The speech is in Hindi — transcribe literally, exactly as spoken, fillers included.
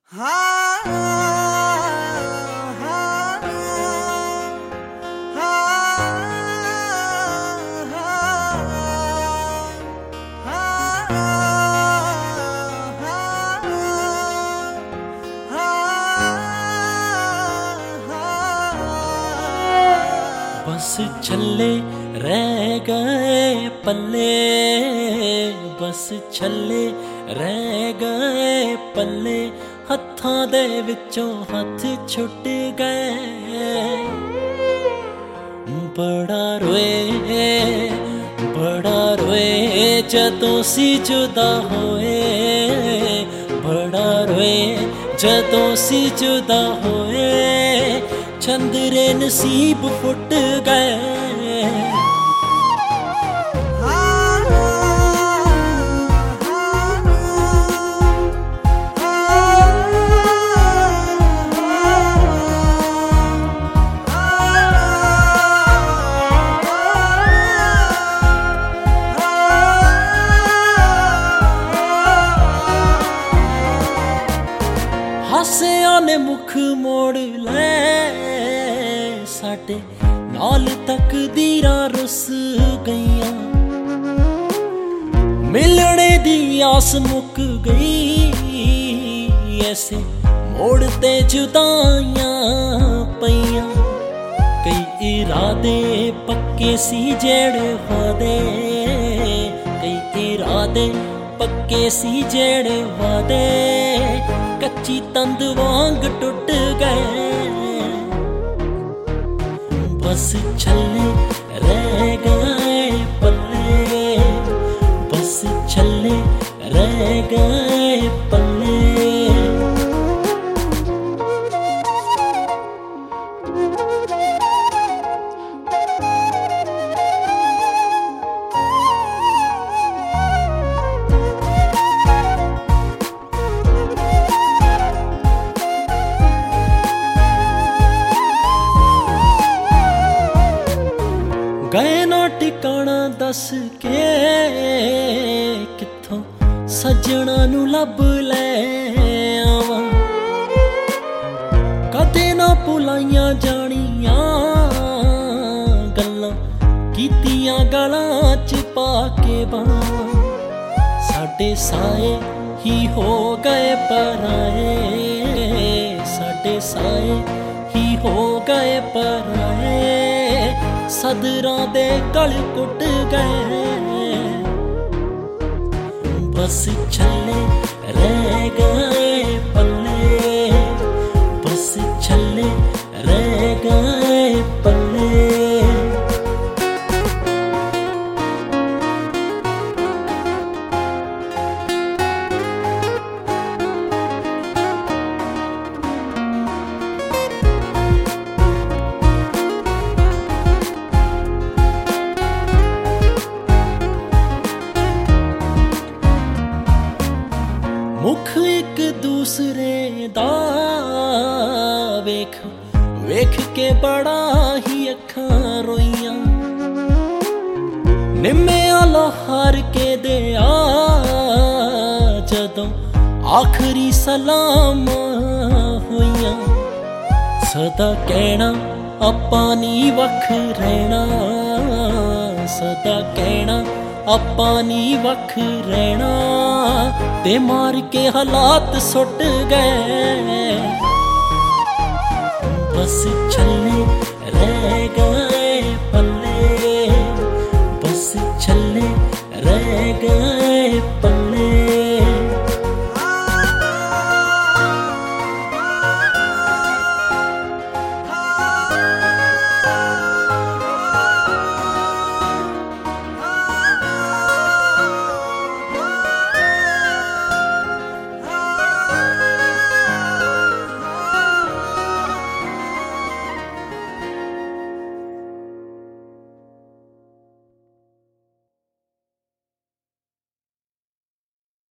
हाँ, हाँ, हाँ, बस छल्ले रह गए पल्ले, बस छल्ले रह गए पल्ले, हत्थां दे विचों हथ छुट गए। बड़ा रोए बड़ा रोए जदों सी जुदा होए, बड़ा रोए जदों सी जुदा होए, चंदरे नसीब फुट गए। हासियां ने मुख मोड़ ले साडे नाल तकदीरां रुस गईयां, मिलने दी आस मुक गई, ऐसे मोड़ ते जुदाइयां पईयां। कई इरादे पक्के सी जेड़े वादे, कई इरादे पक्के सी जेड़े वादे, कच्ची तंद वांग टुट गए। बस छल्ले रह गए पल्ले, बस छल्ले रह गए पल्ले। गए ना ठिकाना दस के कित्थों सजना नू लब ले आवां, कदे ना भुलाइयां जानियां गल्लां कीतियां गलां च पा के बां। साडे साए ही हो गए पराए, साडे साए ही हो गए पराए, सदरां दे गल कुट गए। बस छल्ले रह गए पल्ले, बस छल्ले रह गए पल्ले। मुख एक दूसरे दा वेख वेख के बड़ा ही अखां रोइयां, निम्मिया लोहार के दे आ जदों आखरी सलाम होइयां। सदा कहना आपां नी वख रहना, सदा कहना आपां नी वख रहना, ते मार के हालात सुट गए। बस छल्ले रह गए पल्ले, बस छल्ले रह गए पल्ले।